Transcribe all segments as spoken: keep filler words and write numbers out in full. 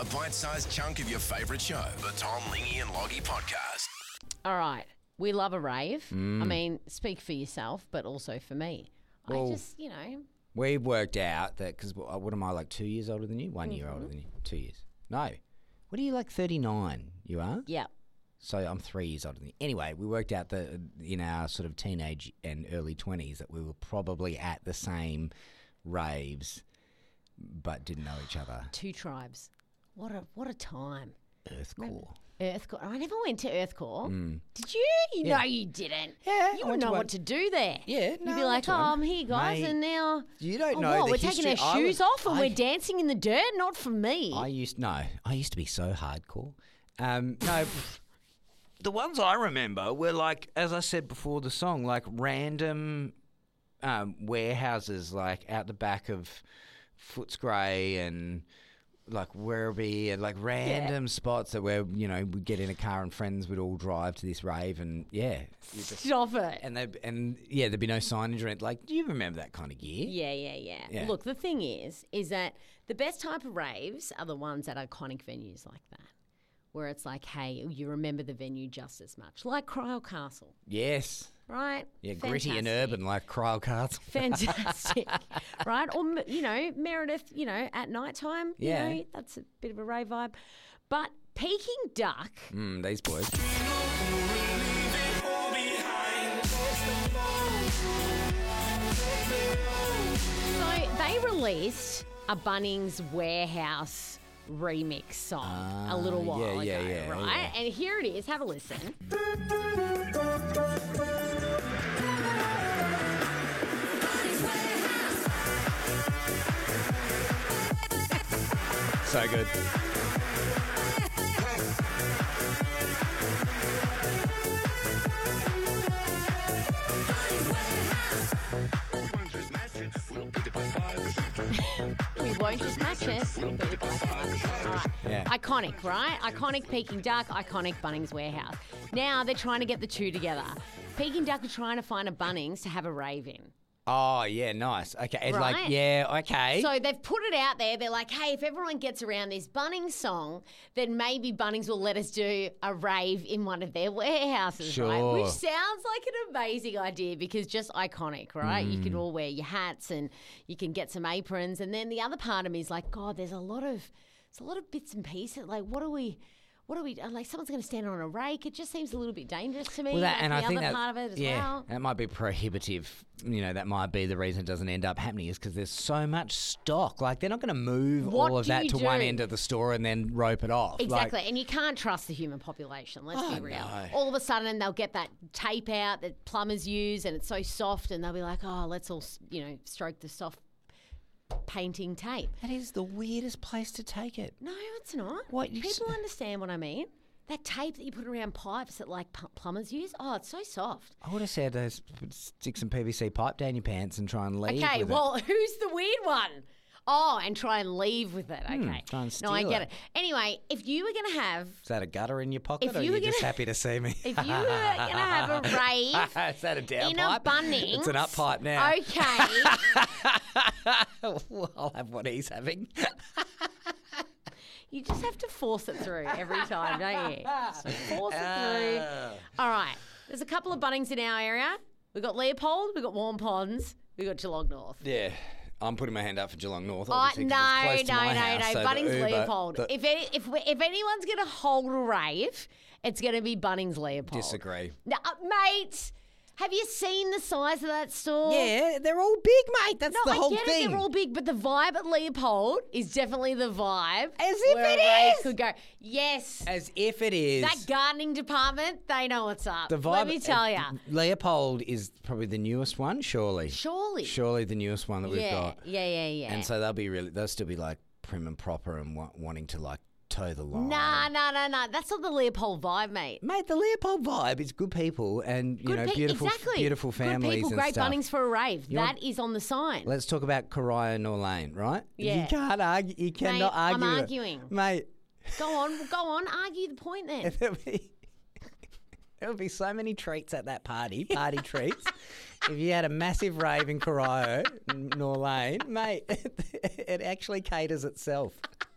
a bite-sized chunk of your favourite show. The Tom, Lingy and Loggy Podcast. All right. We love a rave. Mm. I mean, speak for yourself, but also for me. Well, I just, you know. We've worked out that, because what am I, like two years older than you? One mm-hmm. year older than you? Two years. No. What are you, like thirty-nine? You are? Yeah. So I'm three years older than you. Anyway, we worked out that in our sort of teenage and early twenties that we were probably at the same raves but didn't know each other. Two tribes. What a what a time. Earthcore. Earthcore. I never went to Earthcore. Mm. Did you? You Yeah. know you didn't. Yeah, You I wouldn't went to know one. what to do there. Yeah, no, You'd be I like, went to oh, one. I'm here, guys, Mate, and now... You don't oh, know what, the we're history. taking our I shoes was- off and I- we're dancing in the dirt? Not for me. I used no. I used to be so hardcore. Um, no, the ones I remember were like, as I said before the song, like random um, warehouses, like out the back of Footscray and like Werribee, and like random spots that where you know we'd get in a car and friends would all drive to this rave, and yeah, you just- Stop it. and they and yeah, there'd be no signage or anything. Like, do you remember that kind of gear? Yeah, yeah, yeah, Yeah. Look, the thing is, is that the best type of raves are the ones at iconic venues like that, where it's like, hey, you remember the venue just as much, like Cryle Castle, Yes. right? Yeah, gritty and Fantastic. urban like Cryle Castle. Fantastic, right? Or, you know, Meredith, you know, at night time, Yeah. you know, that's a bit of a rave vibe. But Peking Duck, Mm, these boys. so they released a Bunnings Warehouse remix song a little Ah, while yeah, ago, yeah, yeah, right? yeah. And here it is. Have a listen. So good. We won't just match it. We'll beat it by five. All right. Yeah. Iconic, right? Iconic Peking Duck, iconic Bunnings Warehouse. Now they're trying to get the two together. Peking Duck are trying to find a Bunnings to have a rave in. Oh, yeah, nice. Okay. It's Right. like, yeah, okay. So they've put it out there. They're like, hey, if everyone gets around this Bunnings song, then maybe Bunnings will let us do a rave in one of their warehouses, right? Sure. Which sounds like an amazing idea because just iconic, right? You Mm. can all wear your hats and you can get some aprons. And then the other part of me is like, God, there's a lot of, there's a lot of bits and pieces. Like, what are we... What are we like? Someone's going to stand on a rake. It just seems a little bit dangerous to me. Well, that, like and the I think other that, part of it as yeah, well. that might be prohibitive. You know, that might be the reason it doesn't end up happening is because there's so much stock. Like, they're not going to move What all of do that you to one do? end of the store and then rope it off. Exactly, Like, and you can't trust the human population. Let's Oh, be real. no. All of a sudden, they'll get that tape out that plumbers use, and it's so soft, and they'll be like, "Oh, let's all, you know, stroke the soft painting tape." that is the weirdest place to take it. No, it's not. What, you People s- understand what I mean. That tape that you put around pipes that like pu- plumbers use. Oh, it's so soft. I would have said uh, stick some P V C pipe down your pants and try and leave Okay, with it. well, who's the weird one? Oh, and try and leave with it. Okay. Hmm, try and no, I steal get it. it. Anyway, if you were going to have Is that a gutter in your pocket If or are you you were just gonna- happy to see me? if you were going to have a rave Is that a down in pipe? a Bunnings. It's an up pipe now. Okay. Well, I'll have what he's having. You just have to force it through every time, don't you? So force it through. Ah. All right. There's a couple of Bunnings in our area. We've got Leopold, we've got Warm Ponds, we've got Geelong North. Yeah, I'm putting my hand up for Geelong North. Oh, obviously, 'cause no, it's close to no, my no, house, no. so the Bunnings Uber- Leopold. the- If any, if we, if anyone's going to hold a rave, it's going to be Bunnings Leopold. Disagree. No, uh, mate, have you seen the size of that store? Yeah, they're all big, mate. That's No, the whole I get thing. it. They're all big, but the vibe at Leopold is definitely the vibe. As if where it a rave is. Could go. Yes. As if it is. That gardening department, they know what's up. the vibe. Let me tell you. uh, Leopold is probably the newest one, surely. Surely. Surely the newest one that we've yeah, got. yeah, yeah, yeah. And so they'll be really, they'll still be like prim and proper and wa- wanting to like toe the line. Nah, nah, nah, nah. That's not the Leopold vibe, mate. Mate, the Leopold vibe is good people and you Good know pe- beautiful, exactly. beautiful families Good people, and great stuff. Bunnings for a rave. You That want- is on the sign. Let's talk about Karaya Norlane, right? Yeah. You can't argue. You cannot I'm argue. with it. arguing. Mate. Go on, go on. Argue the point then. There'll be, there'll be so many treats at that party, party treats. If you had a massive rave in Corio, Norlane, mate, it, it actually caters itself.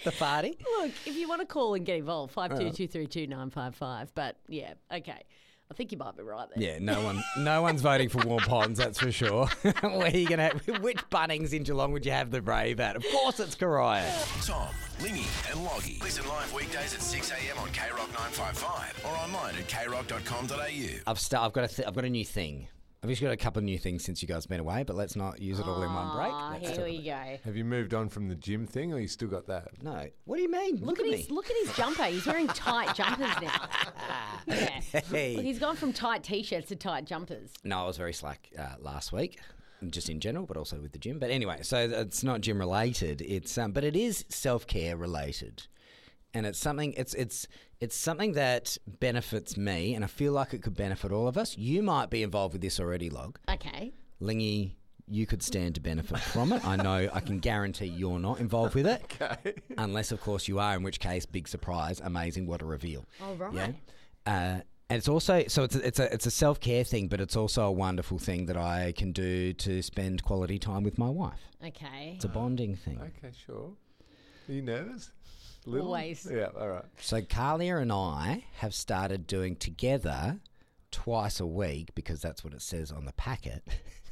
the party. Look, if you want to call and get involved, five two two three two nine five five. But yeah, okay. I think you might be right there. Yeah, no one, no one's voting for Warm Ponds, that's for sure. Where are you gonna? Which Bunnings in Geelong would you have the Brave at? Of course, it's Karaya. Tom, Lingy and Loggy. Listen live weekdays at six a.m. on K Rock nine five five or online at k rock dot com dot a u. I've st- I've got a th- I've got a new thing. I've just got a couple of new things since you guys have been away, but let's not use it all in one break. Ah, Let's here talk we about- go. Have you moved on from the gym thing, or you still got that? No, what do you mean? Look, at his me. look at his jumper. He's wearing tight jumpers now. Yeah. Hey. Look, he's gone from tight t-shirts to tight jumpers. No, I was very slack uh, last week, just in general, but also with the gym. But anyway, so it's not gym related. It's um, but it is self care related, and it's something. It's it's it's something that benefits me, and I feel like it could benefit all of us. You might be involved with this already, Log. Okay. Lingy, you could stand to benefit from it. I know. I can guarantee you're not involved with it, Okay. unless of course you are. In which case, big surprise, amazing, what a reveal. All right. Yeah. Uh, and it's also so it's a, it's a it's a self care thing, but it's also a wonderful thing that I can do to spend quality time with my wife. Okay. It's a bonding thing. Okay, sure. Are you nervous? Little? Always. Yeah, all right. So Carlia and I have started doing together twice a week, because that's what it says on the packet.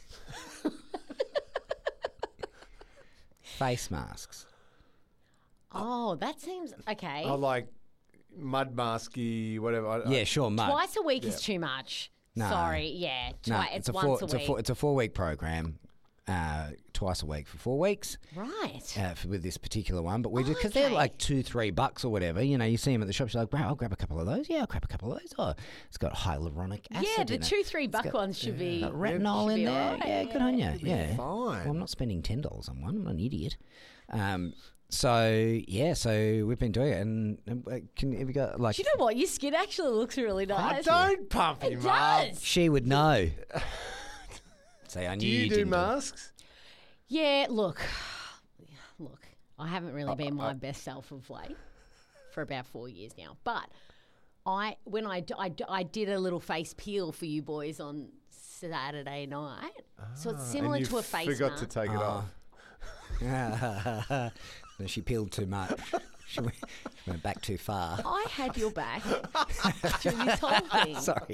Face masks. Oh, that seems okay. I like mud masky, whatever. I, Yeah, sure, mud. Twice a week is too much. No. Sorry. Yeah. No, Twi- it's a once four, a it's week. a four, it's a four week program, uh, twice a week for four weeks. Right. Uh, for, with this particular one, but we just because they're Okay. like two, three bucks or whatever. You know, you see them at the shops. You're like, "Wow, I'll grab a couple of those." Yeah, I'll grab a couple of those. Oh, it's got hyaluronic acid. yeah, the in it. two, three It's buck got- ones should be got retinol should in be there. alright, Yeah, good on you. It'll be Yeah, fine. Well, I'm not spending ten dollars on one. I'm not an idiot. Um, so yeah, so we've been doing it, and, and uh, can have you got like? Do you know what? Your skin actually looks really I nice. don't pump It him up. does. She would know. Say, I knew Do you, do didn't masks? Yeah, look, look, I haven't really been my best self of late for about four years now. But I, when I, d- I, d- I did a little face peel for you boys on Saturday night, so it's similar and you to a face forgot mask. to take it off. No, she peeled too much. She went, she went back too far. I had your back through this whole thing. Sorry.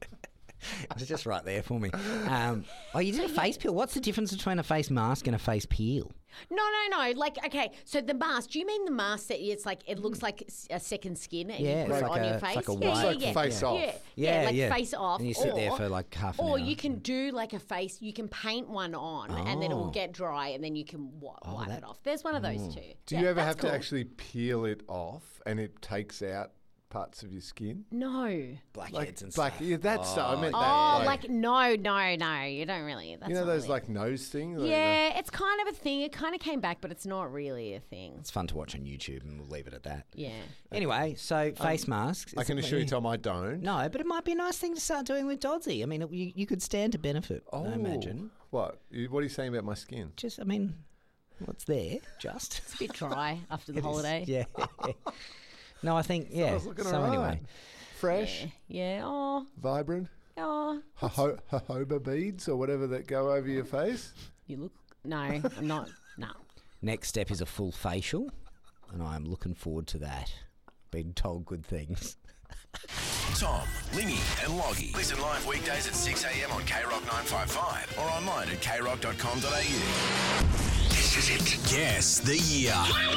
It was just right there for me. Um, oh, you did a face peel. What's the difference between a face mask and a face peel? No, no, no. Like, okay, so the mask. Do you mean the mask that it's like it looks like s- a second skin and Yeah, you put it's it like on a- your it's face? like a yeah, white- yeah, It's yeah. like face off. Yeah, Yeah, like yeah. face off. And you sit there or- for like half an Or hour. you can do like a face. You can paint one on, and then it will Oh. get dry, and then you can wi- wipe that- it off. There's one of those two. Do Yeah, you ever that's have cool. to actually peel it off and it takes out parts of your skin? No. Blackheads and Black, stuff. yeah, that's so. I meant that. Oh, like no, no, no. You don't really. That's you know not those really- like nose things. Like Yeah, it's kind of a thing. It kind of came back, but it's not really a thing. It's fun to watch on YouTube, and we'll leave it at that. Yeah. Anyway, so face masks. I is can it- assure you, Tom, I don't. No, but it might be a nice thing to start doing with Dodsy. I mean, it, you, you could stand to benefit, Oh, I imagine. What? You- What are you saying about my skin? Just, I mean, what's there? Just. It's a bit dry after the It is, holiday. Yeah. No, I think, yeah. Sounds looking So alright. anyway. Fresh, Yeah. Yeah. Oh. vibrant, Oh. Jojo- jojoba beads or whatever that go over your face. You look. No, I'm not. No. Next step is a full facial, and I'm looking forward to that. Been told good things. Tom, Lingy and Loggy. Listen live weekdays at six a.m. on K Rock nine five five or online at k rock dot com dot a u. This is it. Guess the year.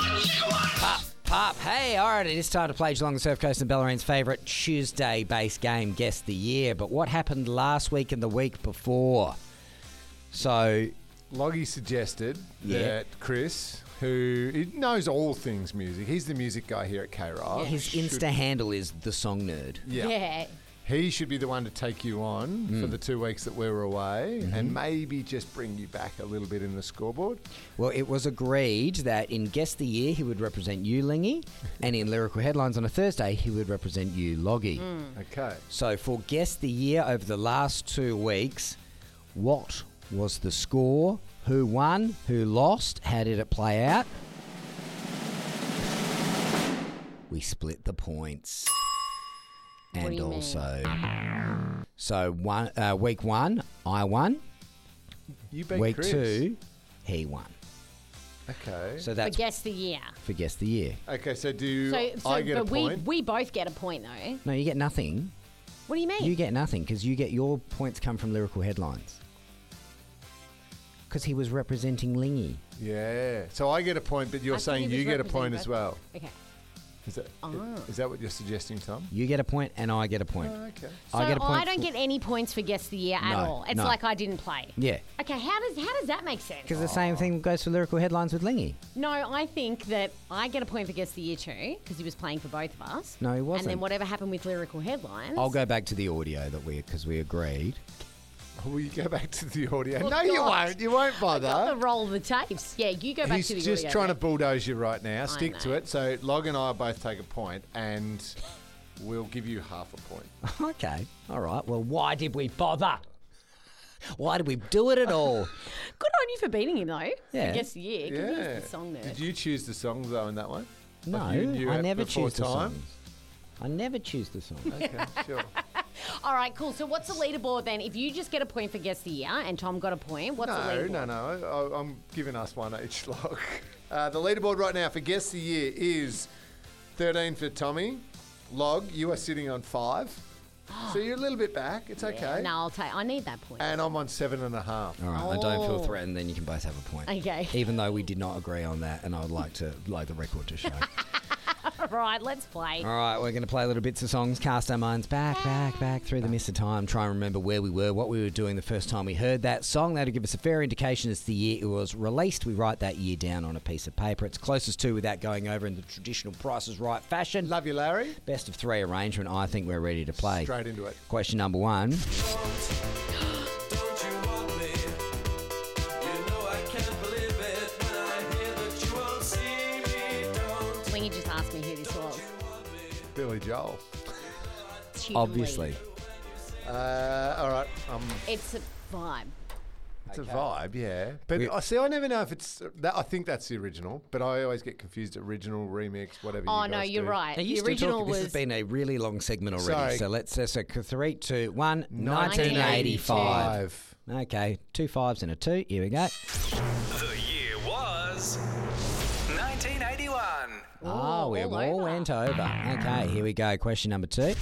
Pop, pop. Hey, all right, it is time to play Geelong Surf Coast and Bellarine's favourite Tuesday-based game, Guess the Year. But what happened last week and the week before? So, Loggy suggested Yeah. that Chris, who he knows all things music, he's the music guy here at K Rock. his should- Insta handle is the song nerd. Yeah. Yeah. He should be the one to take you on Mm. for the two weeks that we were away Mm-hmm. and maybe just bring you back a little bit in the scoreboard. Well, it was agreed that in Guess the Year, he would represent you, Lingy, and in Lyrical Headlines on a Thursday, he would represent you, Loggy. Okay. So for Guess the Year over the last two weeks, what was the score? Who won? Who lost? How did it play out? We split the points. What do And you mean? also, so one uh, week one, I won. You beat Week Chris. two, he won. Okay. So For that's guess the year. for guess the year. Okay, so do So, so I get but a we point? we both get a point though. No, you get nothing. What do you mean? You get nothing because you get your points come from lyrical headlines. Because he was representing Lingy. Yeah. So I get a point, but you're I thought saying he you was get a point representing as both. well. Okay. Is that Ah. is that what you're suggesting, Tom? You get a point and I get a point. Oh, okay. So I I, get a point don't for- get any points for guess the year at No, all. It's no. like I didn't play. Yeah. Okay, how does how does that make sense? Because the same thing goes for lyrical headlines with Lingy. No, I think that I get a point for guess the year too because he was playing for both of us. No, he And wasn't. then whatever happened with lyrical headlines. I'll go back to the audio that we because we agreed. Will you go back to the audio? Oh, no, you God. won't. You won't Got the bother. roll of the tapes. Yeah, you go back He's to the just audio. trying to then. bulldoze you right now. Stick to know. it. So Log and I both take a point, and we'll give you half a point. Okay. All right. Well, why did we bother? Why did we do it at all? Good on you for beating him though. Yeah. For guess the year because Yeah. he was the song nerd. Did you choose the songs though in that one? No, Like you knew I it never before choose the time? songs. I never choose the song. Okay, sure. All right, cool. So what's the leaderboard then? If you just get a point for guess the year and Tom got a point, what's the No, leaderboard? no, no. I, I'm giving us one each, Log. Uh, the leaderboard right now for Guess the Year is thirteen for Tommy. Log, you are sitting on five. So you're a little bit back. It's okay. No, I'll take. I need that point. And I'm on seven and a half. All right. I don't feel Oh. threatened. Then you can both have a point. Okay. Even though we did not agree on that, and I would like to like the record to show. All right, let's play. All right, we're going to play little bits of songs, cast our minds back, back, back through the mist of time, try and remember where we were, what we were doing the first time we heard that song. That'll give us a fair indication as to the year it was released. We write that year down on a piece of paper. It's closest to without going over in the traditional Price is Right fashion. Love you, Larry. Best of three arrangement. I think we're ready to play. Straight into it. Question number one. Lingy just asked me who this was. Billy Joel. Tune Obviously. lead. Uh, all right. Um, It's a vibe. it's a vibe, yeah. But We- I see. I never know if it's that. I think that's the original, but I always get confused. Original, remix, whatever. Oh you no, guys you're do. right. Now, you The still original talk, was. this has been a really long segment already. Sorry. So let's uh, so three, two, one. nineteen eighty-five. Five. Okay, two fives and a two. Here we go. The year was nineteen eighty-one. Oh, we all all over. went over. Okay, here we go. Question number two.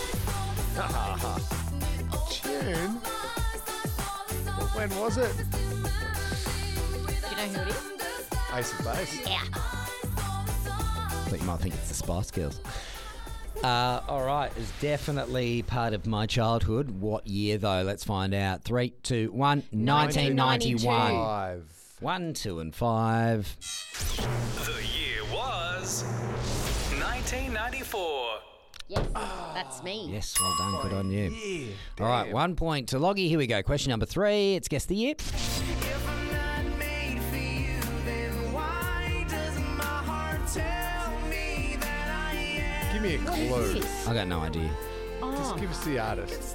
Tune. When was it? Do you know who it is? Ace of Base. Yeah. Thought you might think it's the Spice Girls. Uh, all right, it's definitely part of my childhood. What year, though? Let's find out. Three, two, one. nineteen ninety-one. Five. One, two, and five. The year was nineteen ninety-four. Yes, that's me. Yes, well done. Good on you. All right, one point to Loggy. Here we go. Question number three. It's guess the year. If I'm not made for you, then why does my heart tell me that I am? Give me a What is clue. this? I got no idea. Oh, Just give us the artist.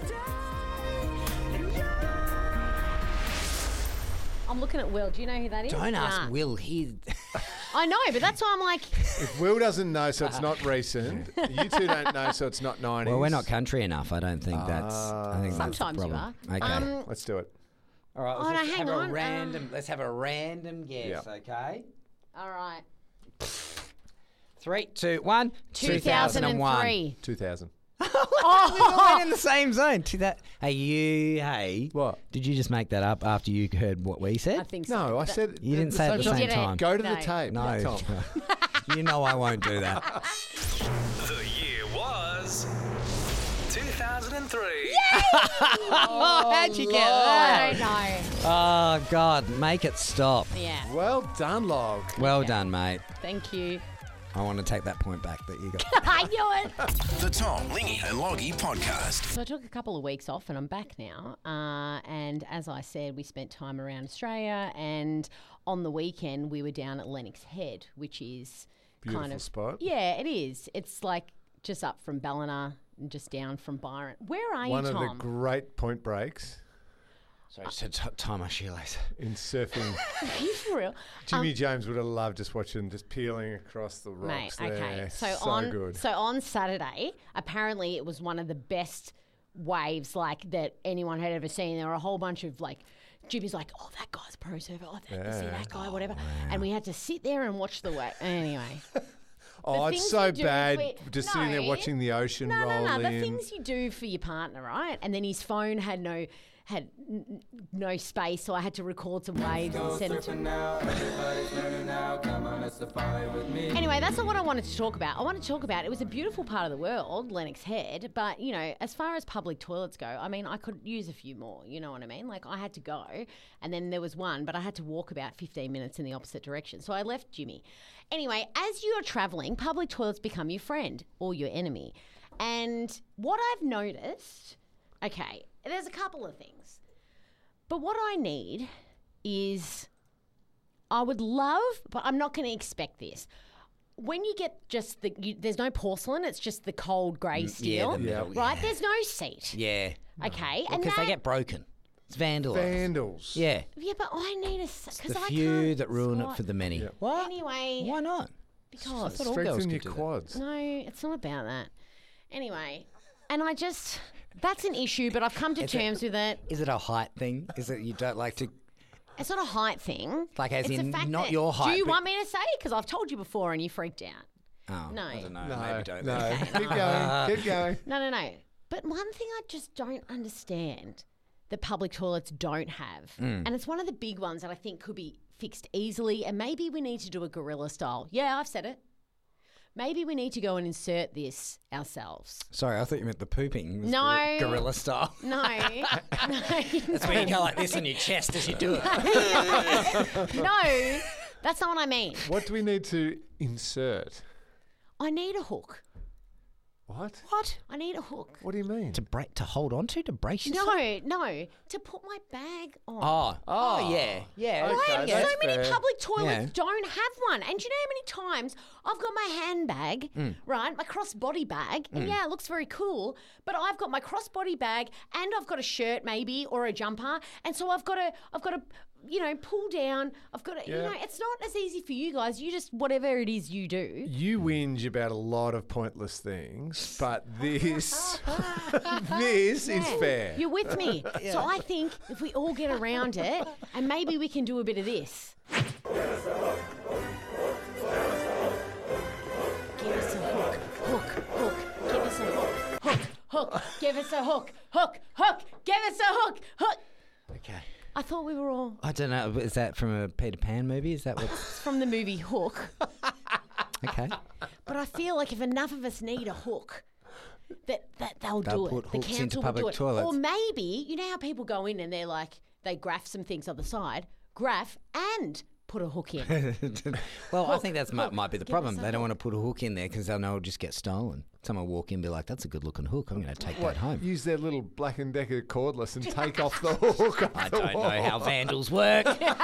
I'm looking at Will. Do you know who that is? Don't ask Nah. Will. He. I know, but that's why I'm like, If Will doesn't know, so it's not recent. You two don't know, so it's not nineties. Well, we're not country enough. I don't think that's. I think that's the sometimes you are. problem. Okay. Um, Let's do it. All right. oh, Let's no, just hang have on, a uh, random. Let's have a random guess. Yeah. Okay. all right. Three, two, one. two thousand three. Two thousand. We all went in the same zone. To that. Hey, you. Hey. What? Did you just make that up after you heard what we I said? think so. No, I That- said You didn't say it at the He same did it. time. Go to No. the tape. No. Tom. You know I won't do that. The year was two thousand three. Oh, how'd you get I that? don't know. Oh, God. Make it stop. Yeah. Well done, Log. Well done, mate. Thank you. I want to take that point back that you got. I knew it. The Tom, Lingy and Loggy podcast. So I took a couple of weeks off and I'm back now. Uh, and as I said, we spent time around Australia. And on the weekend, we were down at Lennox Head, which is Beautiful kind of spot. Yeah, it is. It's like just up from Ballina and just down from Byron. Where are One you, of Tom? the great point breaks Sorry, just had to tie my shoelace. in surfing. Are you for real? Jimmy James would have loved just watching, just peeling across the Mate, rocks okay. there. So, So on good. so on Saturday, apparently it was one of the best waves like that anyone had ever seen. There were a whole bunch of like Jimmy's like, oh, that guy's pro surfer. Oh, that, Yeah. see that guy, whatever. And we had to sit there and watch the way. Anyway. Oh, The it's things so you do bad for- just sitting there No. watching the ocean No, roll no, no. The in. things you do for your partner, right? And then his phone had no had n- n- no space, so I had to record some waves and send it to him. Anyway, that's not what I wanted to talk about. I want to talk about it was a beautiful part of the world, Lennox Head, but you know, as far as public toilets go, I mean, I could use a few more. You know what I mean? Like I had to go, and then there was one, but I had to walk about fifteen minutes in the opposite direction, so I left Jimmy. Anyway, as you're travelling, public toilets become your friend or your enemy, and what I've noticed, okay, there's a couple of things. But what I need is, I would love, but I'm not going to expect this. When you get just the, you, there's no porcelain, it's just the cold grey yeah, steel, the middle, right? yeah. There's no seat. Yeah. Okay, and Because that, they get broken. It's vandalised. Vandals. Yeah. yeah, but I need a because The I few can't that ruin squat. it for the many. Yeah. What? Anyway, Why not? because all girls Strengthen your could do that. quads. no, it's not about that. Anyway, and I just that's an issue, but I've come to Is it- terms with it. Is it a height thing? Is it you don't like to? It's not a height thing. Like, as it's in, the fact not that- your height, Do you but- want me to say it? Because I've told you before and you freaked out. Oh, No. I don't know. No, Maybe don't. no. then. Keep going. Keep going. No, no, no. But one thing I just don't understand that public toilets don't have, Hmm. and it's one of the big ones that I think could be fixed easily, and maybe we need to do a gorilla style. Yeah, I've said it. Maybe we need to go and insert this ourselves. Sorry, I thought you meant the pooping. was No. gor- Gorilla style. No. no. That's where you go like this on your chest as you do it. No, that's not what I mean. What do we need to insert? I need a hook. What? What? I need a hook. What do you mean? To break, to hold on to, to brace yourself. No, no, to put my bag on. Oh, oh, yeah, yeah. Okay, Right, that's so many fair. public toilets Yeah. don't have one. And do you know how many times I've got my handbag, Mm. right, my crossbody bag, and yeah, it looks very cool, but I've got my crossbody bag and I've got a shirt maybe or a jumper, and so I've got to, I've got to, you know, pull down. I've got to, you Yeah. know, it's not as easy for you guys. You just whatever it is you do. You whinge about a lot of pointless things, but this, this is Yeah. fair. You're with me. So I think if we all get around it, and maybe we can do a bit of this. Give us a hook, hook, hook. Give us a hook, hook, hook. Give us a hook, hook, hook. Give us a hook, hook. Okay. I thought we were all I don't know. Is that from a Peter Pan movie? Is that what's from the movie Hook, okay? but I feel like if enough of us need a hook, that, that they'll, They'll do put it. The hooks into council will public do it. toilets. Or maybe, you know how people go in and they're like, they graph some things on the side, graph and put a hook in. Well, I think that's might, hook. might be the Give problem. us a They don't hook. want to put a hook in there because they'll know it'll just get stolen. Someone will walk in and be like, that's a good looking hook. I'm going to take What, that home. use their little Black and Decker cordless and take off the hook. Off I the don't know wall. how vandals work.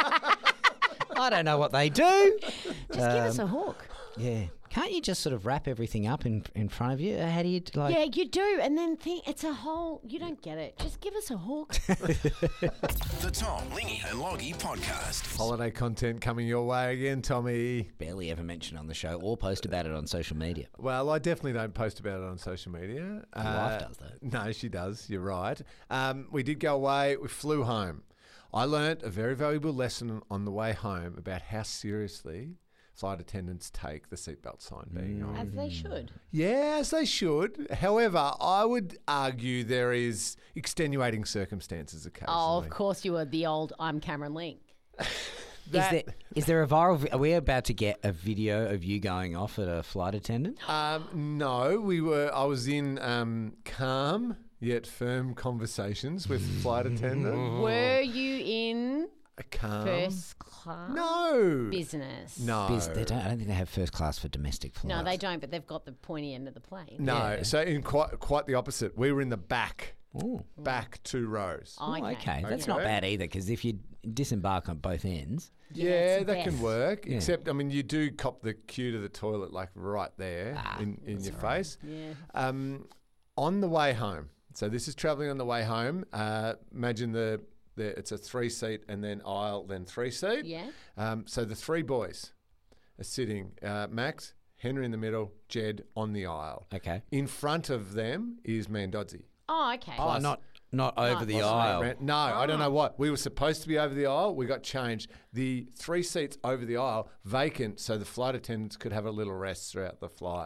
I don't know what they do. Just give us a hook. Yeah. Can't you just sort of wrap everything up in in front of you? How do you, like... Yeah, you do. And then think it's a whole, you don't get it. Just give us a hook. The Tom, Lingy and Loggy Podcast. Holiday content coming your way again, Tommy. Barely ever mentioned on the show or post about it on social media. Well, I definitely don't post about it on social media. Uh, Your wife does, though. No, she does. You're right. Um, we did go away. We flew home. I learnt a very valuable lesson on the way home about how seriously flight attendants take the seatbelt sign being on. As they should. Yes, they should. However, I would argue there is extenuating circumstances occasionally. Oh, of course you were the old I'm Cameron Link. Is That- there, is there a viral... vi- Are we about to get a video of you going off at a flight attendant? Um, no, we were. I was in um, calm yet firm conversations with flight attendant. Were you in A calm. first class No. business? No. Biz, they don't, I don't think they have first class for domestic flights. No, they don't, but they've got the pointy end of the plane. No. Yeah. So in quite quite the opposite. We were in the back, Ooh. back two rows. Oh, Oh, okay. That's Okay. not bad either, because if you disembark on both ends... Yeah, Yeah, it's that can best. work. Yeah. Except, I mean, you do cop the queue to the toilet like right there Ah, in, in your face. Yeah. Um, on the way home. So this is travelling on the way home. Uh, imagine the, the it's a three seat and then aisle, then three seat. Yeah. Um, so the three boys are sitting. Uh, Max, Henry in the middle, Jed on the aisle. Okay. In front of them is Mandodzi. Oh, okay. Oh, not Not over Not- the Wasn't it, aisle. Ran- No, I don't know what. We were supposed to be over the aisle. We got changed. The three seats over the aisle vacant, so the flight attendants could have a little rest throughout the flight.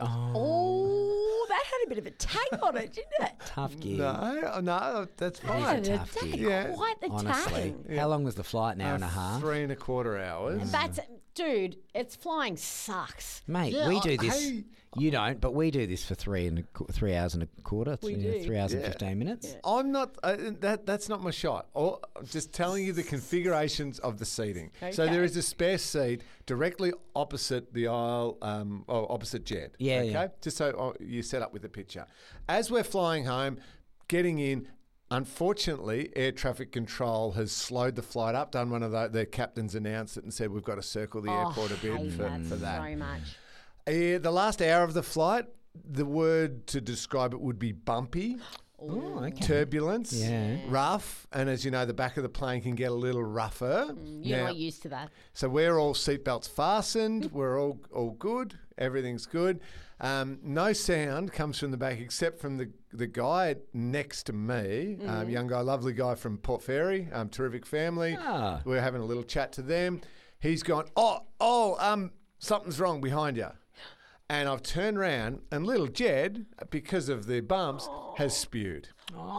Oh, that had a bit of a tag on it, didn't it? Tough gig. No, no, that's It fine. is a tough That gig. Yeah. Quite the Honestly. tag. How long was the flight? An hour Uh, and a half? Three and a quarter hours. That's dude. It's flying sucks. Mate, Yeah, we I- do this. hey. You don't, but we do this for three and a, qu- three hours and a quarter. We you know, do. Three hours and Yeah. fifteen minutes. I'm not. Uh, that that's not my shot. Or, I'm just telling you the configurations of the seating. So Okay. there is a spare seat directly opposite the aisle, um, or opposite Jed. Yeah, Okay. yeah. Just so uh, you set up with the picture. As we're flying home, getting in. Unfortunately, air traffic control has slowed the flight up. Done one of the, the captains announced it and said we've got to circle the airport a Oh, hate bit for, that for that. so much. Uh, the last hour of the flight, the word to describe it would be bumpy. Oh, okay. Turbulence, Yeah. rough, and as you know, the back of the plane can get a little rougher. You're Now- not used to that. so we're all seatbelts fastened. We're all all good. Everything's good. Um, no sound comes from the back except from the the guy next to me, um, young guy, lovely guy from Port Fairy, um, terrific family. Ah. We're having a little chat to them. He's gone, oh, oh, um, something's wrong behind you. And I've turned round, and little Jed, because of the bumps, has spewed.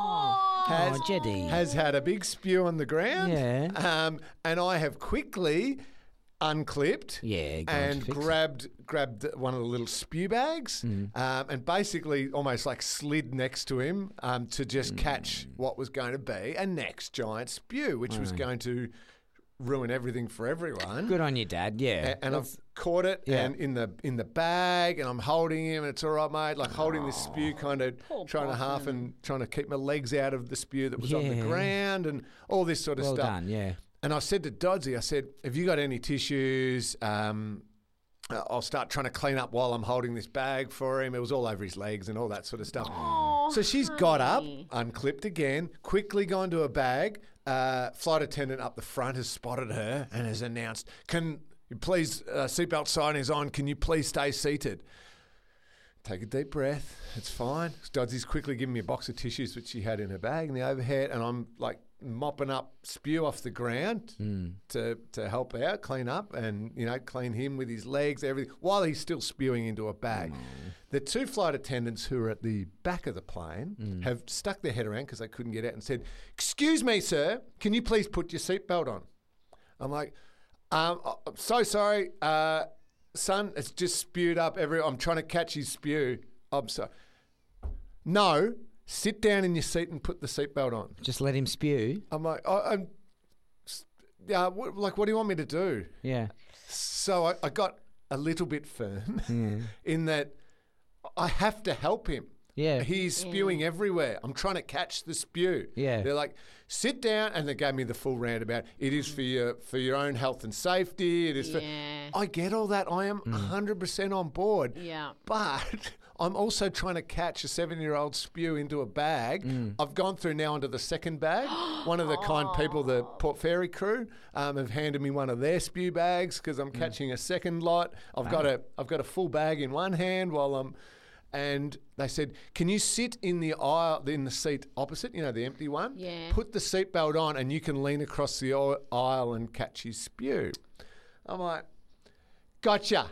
Has, Oh, Jeddy. has had a big spew on the ground. Yeah. Um, and I have quickly unclipped Yeah, go on and to fix it. grabbed grabbed one of the little spew bags Mm. um, and basically almost like slid next to him um, to just Mm. catch what was going to be a next giant spew, which was going to ruin everything for everyone. Good on you, Dad. Yeah. A- and I've caught it Yeah. and in the in the bag, and I'm holding him, and it's all right, mate. Like holding this spew, kind of Poor trying to half possum. and trying to keep my legs out of the spew that was on the Yeah. ground, and all this sort of well stuff. done. Yeah. And I said to Dodsy, I said, have you got any tissues? Um, uh, I'll start trying to clean up while I'm holding this bag for him. It was all over his legs and all that sort of stuff. So she's got up, honey. unclipped again, quickly gone to a bag. Uh, flight attendant up the front has spotted her and has announced, can you please, uh, seatbelt sign is on, can you please stay seated? Take a deep breath. It's fine. Dodsy's quickly giving me a box of tissues, which she had in her bag in the overhead, and I'm like mopping up spew off the ground to to help out, clean up, and you know, clean him with his legs, everything, while he's still spewing into a bag. The two flight attendants who are at the back of the plane have stuck their head around because they couldn't get out and said, "Excuse me, sir, can you please put your seatbelt on?" I'm like, um, I'm so sorry. Uh, Son, it's just spewed up every. I'm trying to catch his spew. I'm sorry. No, sit down in your seat and put the seatbelt on. Just let him spew. I'm like, oh, I'm, yeah, what, like, what do you want me to do? Yeah. So I, I got a little bit firm in that I have to help him. Yeah. He's spewing everywhere. I'm trying to catch the spew. Yeah. They're like, sit down, and they gave me the full roundabout. It is for your for your own health and safety. It is for. Yeah. I get all that. I am one hundred percent on board. Yeah. But I'm also trying to catch a seven-year-old spew into a bag. I've gone through now onto the second bag. One of the kind people, the Port Fairy crew, um, have handed me one of their spew bags because I'm catching a second lot. I've got a I've got a full bag in one hand while I'm. And they said, can you sit in the aisle, in the seat opposite, you know, the empty one? Yeah. Put the seatbelt on and you can lean across the au- aisle and catch his spew. I'm like, gotcha.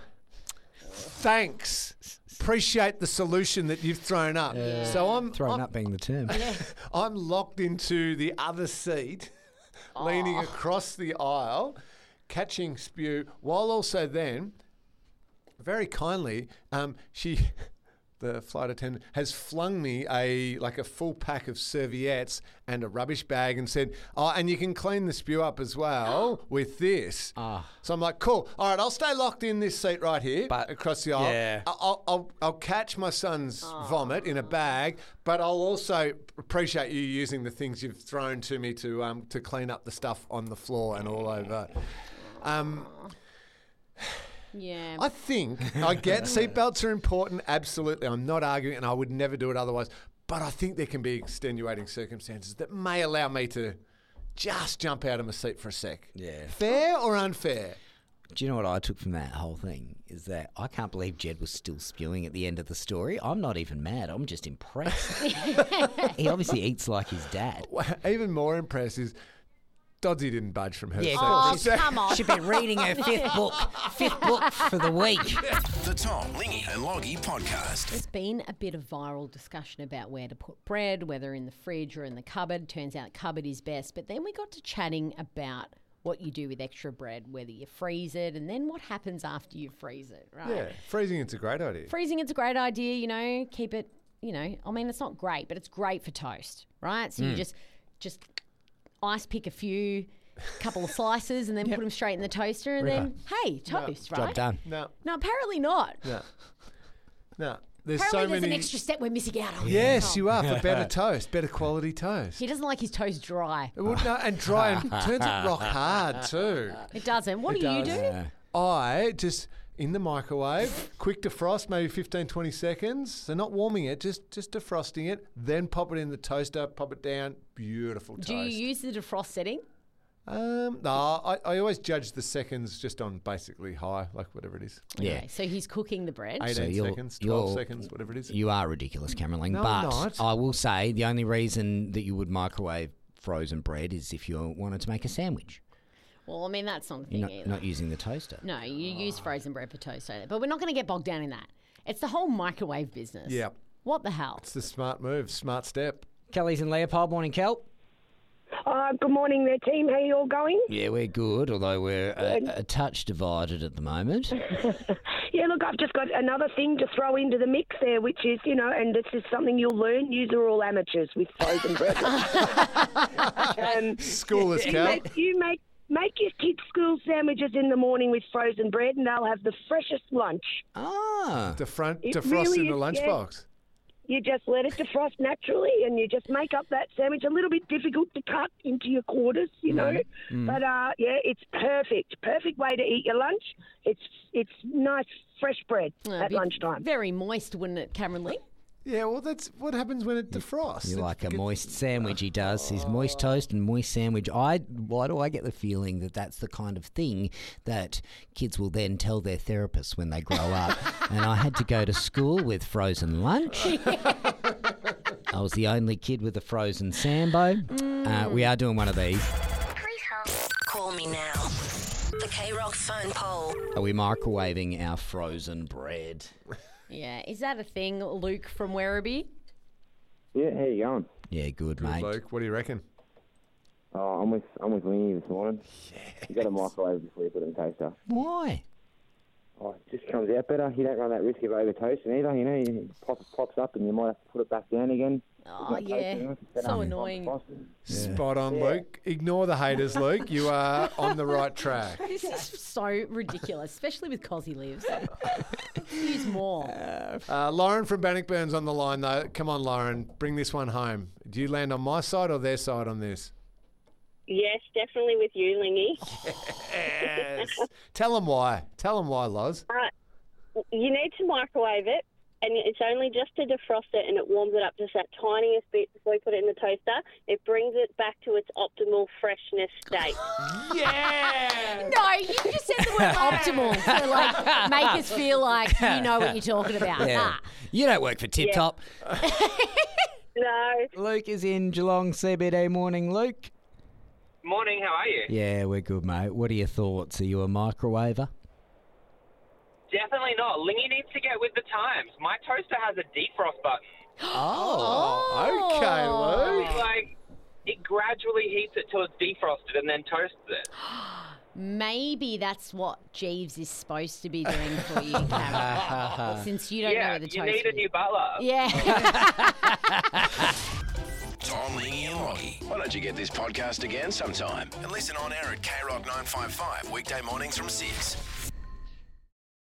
Thanks. Appreciate the solution that you've thrown up. So I'm, Thrown I'm, up being the term. I'm locked into the other seat, leaning across the aisle, catching spew, while also then, very kindly, um, she... the flight attendant has flung me a like a full pack of serviettes and a rubbish bag and said, "Oh, and you can clean the spew up as well with this." Ah. So I'm like, "Cool. All right, I'll stay locked in this seat right here, But- across the aisle. yeah. I- I'll, I'll I'll catch my son's vomit in a bag, but I'll also appreciate you using the things you've thrown to me to um to clean up the stuff on the floor and all over." Um. Yeah. I think I get seatbelts are important. Absolutely, I'm not arguing, and I would never do it otherwise. But I think there can be extenuating circumstances that may allow me to just jump out of my seat for a sec. Yeah. Fair or unfair? Do you know what I took from that whole thing? Is that I can't believe Jed was still spewing at the end of the story. I'm not even mad. I'm just impressed. He obviously eats like his dad. Even more impressed is Dodsy didn't budge from her Yeah, seat. Oh, she's- come on. She's been reading her fifth book, fifth book for the week. The Tom, Lingy and Loggy Podcast. There's been a bit of viral discussion about where to put bread, whether in the fridge or in the cupboard. Turns out cupboard is best. But then we got to chatting about what you do with extra bread, whether you freeze it, and then what happens after you freeze it, right? Yeah, freezing it's a great idea. Freezing, it's a great idea, you know, keep it, you know, I mean, it's not great, but it's great for toast, right? So you just just ice pick a few, couple of slices and then put them straight in the toaster and then, hey, toast, right? Job done. No, No, apparently not. no, no. There's Apparently so there's many. an extra step we're missing out on. Yes, you are for better toast, better quality toast. He doesn't like his toast dry. It would, no, and dry and turns it rock hard too. It doesn't. What It do you does. do? I just in the microwave, quick defrost, maybe fifteen, twenty seconds. So not warming it, just just defrosting it. Then pop it in the toaster, pop it down. Beautiful toast. Do you use the defrost setting? Um, no, I, I always judge the seconds just on basically high, like whatever it is. Yeah. Okay, so he's cooking the bread. So eighteen you're- seconds, twelve you're- seconds, whatever it is. You are ridiculous, Cameron Ling. No, but I'm not. I will say the only reason that you would microwave frozen bread is if you wanted to make a sandwich. Well, I mean, that's not the thing You're not, either. not using the toaster. No, you use frozen bread for toast, don't you? But we're not going to get bogged down in that. It's the whole microwave business. Yeah. What the hell? It's the smart move, smart step. Kelly's in Leopold. Morning, Kel. Uh, good morning there, team. How you all going? Yeah, we're good, although we're a, a touch divided at the moment. Yeah, look, I've just got another thing to throw into the mix there, which is, you know, and this is something you'll learn. You are all amateurs with frozen bread. um, School is you Cal. make, you make make your kids' school sandwiches in the morning with frozen bread, and they'll have the freshest lunch. Ah. The front It defrost really in the is, yeah. lunchbox. You just let it defrost naturally, and you just make up that sandwich. A little bit difficult to cut into your quarters, you know, but uh, yeah, it's perfect. Perfect way to eat your lunch. It's it's nice fresh bread Uh, at be lunchtime. Very moist, wouldn't it, Cameron Lee? Yeah, well, that's what happens when it defrosts. You It like a gets- moist sandwich, he does. His moist toast and moist sandwich. I why do I get the feeling that that's the kind of thing that kids will then tell their therapists when they grow up? And I had to go to school with frozen lunch. I was the only kid with a frozen Sambo. Uh, we are doing one of these. Please hold. Call me now. The K-Rock phone poll. Are we microwaving our frozen bread? Yeah. Is that a thing, Luke from Werribee? Yeah, how you going? Yeah, good, Good, mate. Luke. What do you reckon? Oh, I'm with I'm with Lingy this morning. You got to microwave before you put it in the toaster. Why? Oh, it just comes out better. You don't run that risk of over toasting either. You know, it pop, pops up and you might have to put it back down again. Oh, It's not yeah. toasting, it's better So on annoying. frosting. Spot on, Luke. Ignore the haters, Luke. You are on the right track. This is so ridiculous, especially with Cozzy lives. Use more. Uh, Lauren from Bannockburn's on the line, though. Come on, Lauren. Bring this one home. Do you land on my side or their side on this? Yes, definitely with you, Lingy. Yes. Tell them why. Tell them why, Loz. Uh, you need to microwave it, and it's only just to defrost it, and it warms it up just that tiniest bit before you put it in the toaster. It brings it back to its optimal freshness state. Yeah. No, you just said the word optimal to like make us feel like you know what you're talking about. Yeah. Nah. You don't work for Tip Top. No, Luke is in Geelong C B D. Morning, Luke. Morning, how are you? Yeah, we're good, mate. What are your thoughts? Are you a microwaver? Definitely not. Lingy needs to get with the times. My toaster has a defrost button. Oh, okay, Luke. It's like, it gradually heats it till it's defrosted and then toasts it. Maybe that's what Jeeves is supposed to be doing for you, Karen. Since you don't know yeah, where the you toast need a is. new butler. Yeah. Tom, Lingy and Loggy. Why don't you get this podcast again sometime and listen on air at K Rock nine five five weekday mornings from six.